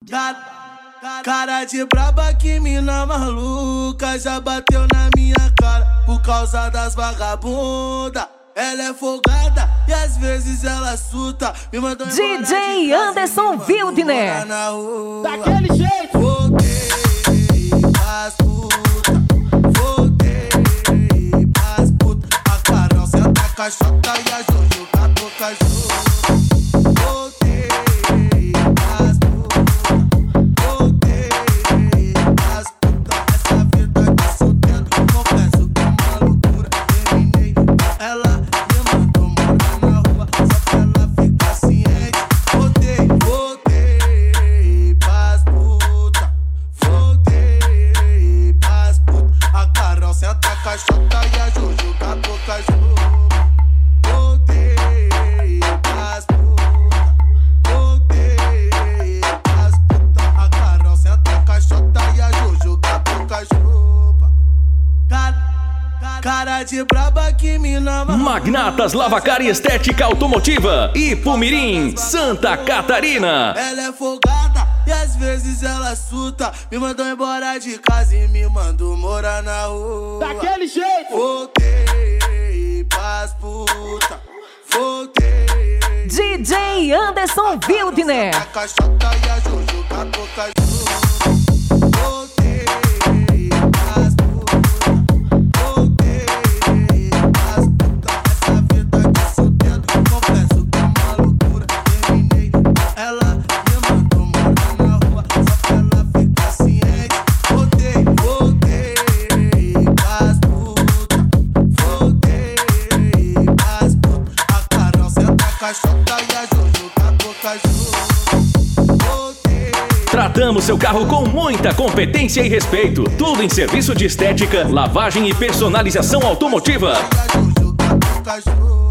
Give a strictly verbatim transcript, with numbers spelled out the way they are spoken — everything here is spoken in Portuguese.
Cara de braba, que mina maluca, já bateu na minha cara por causa das vagabunda. Ela é folgada e às vezes ela surta. Me mandou D J Anderson Wildner. Daquele jeito. Voltei pras puta, voltei pras puta. A Carol senta a caixota e a Jojo tá boca junto. Voltei pras puta, voltei pras puta. Essa vida de solteiro, confesso que é uma loucura. Terminei, ela me mandou morar na rua só pra ela ficar ciente. Voltei, voltei pras puta, voltei pras puta. A Carol senta a caixota e a Jojo com a boca junto. Voltei pras puta, voltei pras puta. A Carol senta a caixota e a Jojo com a boca junto. Cara, cara de braba, que mina maluca. Magnatas Lavacar e Estética Automotiva, Ipumirim, Santa Catarina. Ela é folgada e às vezes ela surta. Me mandou embora de casa e me mandou morar na rua. Daquele jeito. Voltei pras puta, voltei. D J Anderson Wildner. A caixota e a Jojo com a boca junto. Voltei pras puta, voltei pras puta. Essa vida de solteiro, confesso que é uma loucura. Terminei, ela me mandou morar na rua só pra ela ficar ciente. Voltei, voltei pras puta, voltei pras puta. A Carol senta a caixota e a Jojo com a boca junto. Voltei. Tratamos seu carro com muita competência e respeito. Tudo em serviço de estética, lavagem e personalização automotiva. E a Jojo com a boca junto.